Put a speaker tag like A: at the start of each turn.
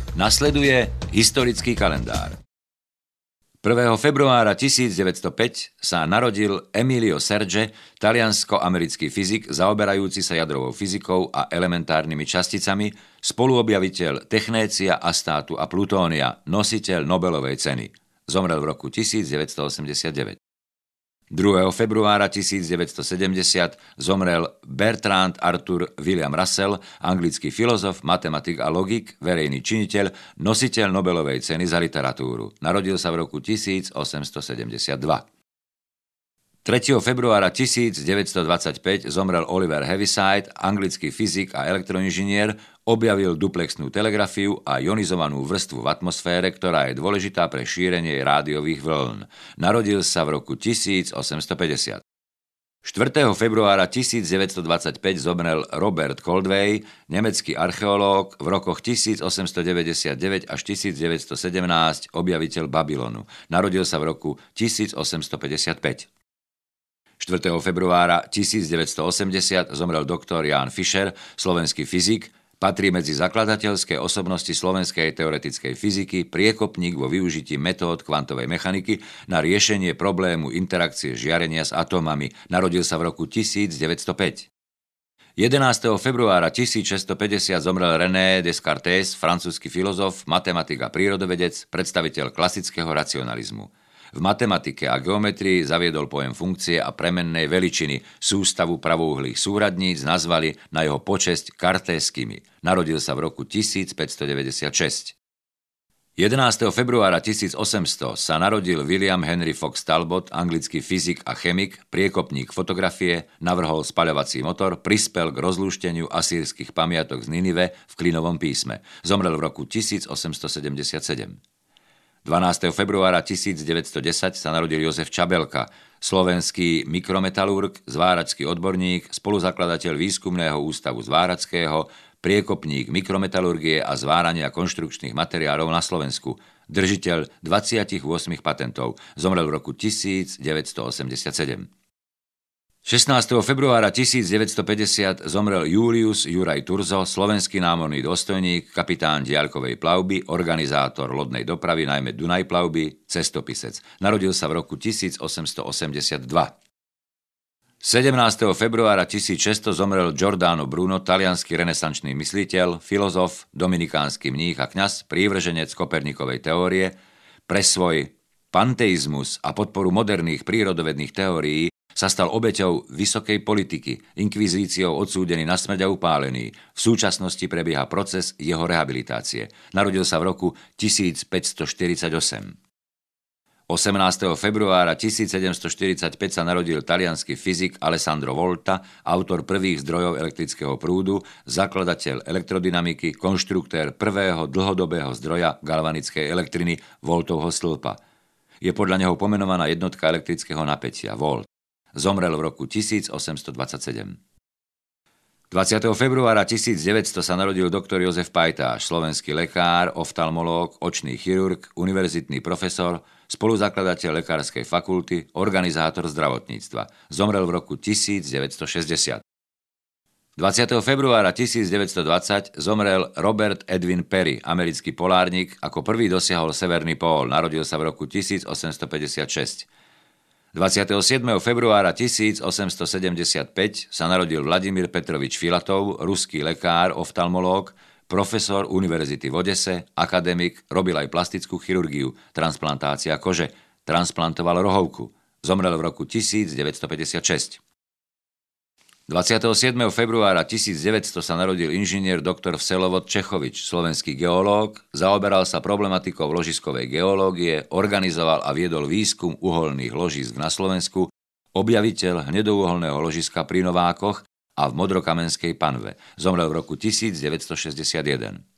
A: Nasleduje historický kalendár. 1. februára 1905 sa narodil Emilio Serge, taliansko-americký fyzik zaoberajúci sa jadrovou fyzikou a elementárnymi časticami, spoluobjaviteľ technécia, astátu a plutónia, nositeľ Nobelovej ceny. Zomrel v roku 1989. 2. februára 1970 zomrel Bertrand Arthur William Russell, anglický filozof, matematik a logik, verejný činiteľ, nositeľ Nobelovej ceny za literatúru. Narodil sa v roku 1872. 3. februára 1925 zomrel Oliver Heaviside, anglický fyzik a elektroinžinier, objavil duplexnú telegrafiu a ionizovanú vrstvu v atmosfére, ktorá je dôležitá pre šírenie rádiových vln. Narodil sa v roku 1850. 4. februára 1925 zomrel Robert Koldewey, nemecký archeológ, v rokoch 1899 až 1917 objaviteľ Babylonu. Narodil sa v roku 1855. 4. februára 1980 zomrel doktor Jan Fischer, slovenský fyzik, patrí medzi zakladateľské osobnosti slovenskej teoretickej fyziky, priekopník vo využití metód kvantovej mechaniky na riešenie problému interakcie žiarenia s atómami. Narodil sa v roku 1905. 11. februára 1650 zomrel René Descartes, francúzsky filozof, matematik a prírodovedec, predstaviteľ klasického racionalizmu. V matematike a geometrii zaviedol pojem funkcie a premennej veličiny. Sústavu pravouhlých súradníc nazvali na jeho počesť kartéskými. Narodil sa v roku 1596. 11. februára 1800 sa narodil William Henry Fox Talbot, anglický fyzik a chemik, priekopník fotografie, navrhol spaľovací motor, prispel k rozlúšteniu asýrskych pamiatok z Ninive v klinovom písme. Zomrel v roku 1877. 12. februára 1910 sa narodil Jozef Čabelka, slovenský mikrometalurg, zváračský odborník, spoluzakladateľ výskumného ústavu zvárackého, priekopník mikrometalurgie a zvárania konštrukčných materiálov na Slovensku, držiteľ 28 patentov. Zomrel v roku 1987. 16. februára 1950 zomrel Julius Juraj Turzo, slovenský námorný dôstojník, kapitán diaľkovej plavby, organizátor lodnej dopravy, najmä Dunaj plavby, cestopisec. Narodil sa v roku 1882. 17. februára 1600 zomrel Giordano Bruno, taliansky renesančný mysliteľ, filozof, dominikánsky mních a kňaz, prívrženec Kopernikovej teórie. Pre svoj panteizmus a podporu moderných prírodovedných teórií sa stal obeťou vysokej politiky, inkvizíciou odsúdený na smrť a upálený. V súčasnosti prebieha proces jeho rehabilitácie. Narodil sa v roku 1548. 18. februára 1745 sa narodil taliansky fyzik Alessandro Volta, autor prvých zdrojov elektrického prúdu, zakladateľ elektrodynamiky, konštruktér prvého dlhodobého zdroja galvanickej elektriny Voltovho stĺpa. Je podľa neho pomenovaná jednotka elektrického napätia Volt. Zomrel v roku 1827. 20. februára 1900 sa narodil doktor Jozef Pajtáš, slovenský lekár, oftalmológ, očný chirurg, univerzitný profesor, spoluzakladateľ lekárskej fakulty, organizátor zdravotníctva. Zomrel v roku 1960. 20. februára 1920 zomrel Robert Edwin Perry, americký polárnik, ako prvý dosiahol severný pól. Narodil sa v roku 1856. 27. februára 1875 sa narodil Vladimír Petrovič Filatov, ruský lekár, oftalmológ, profesor univerzity v Odese, akademik, robil aj plastickú chirurgiu, transplantácia kože, transplantoval rohovku. Zomrel v roku 1956. 27. februára 1900 sa narodil inžinier doktor Vselovod Čechovič, slovenský geológ, zaoberal sa problematikou ložiskovej geológie, organizoval a viedol výskum uholných ložisk na Slovensku, objaviteľ hnedouholného ložiska pri Novákoch a v Modrokamenskej panve. Zomrel v roku 1961.